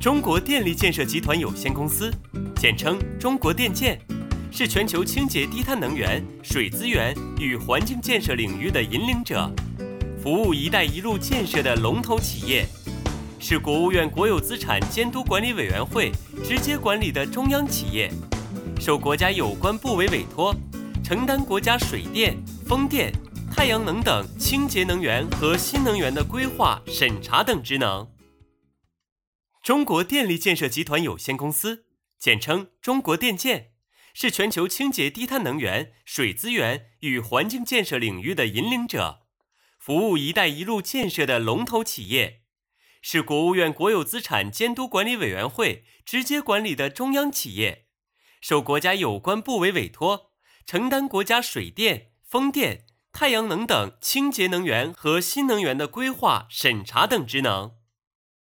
中国电力建设集团有限公司，简称中国电建，是全球清洁低碳能源、水资源与环境建设领域的引领者，服务“一带一路”建设的龙头企业，是国务院国有资产监督管理委员会直接管理的中央企业，受国家有关部委委托，承担国家水电、风电、太阳能等清洁能源和新能源的规划、审查等职能。中国电力建设集团有限公司，简称中国电建，是全球清洁低碳能源、水资源与环境建设领域的引领者，服务“一带一路”建设的龙头企业，是国务院国有资产监督管理委员会直接管理的中央企业，受国家有关部委委托，承担国家水电、风电、太阳能等清洁能源和新能源的规划、审查等职能。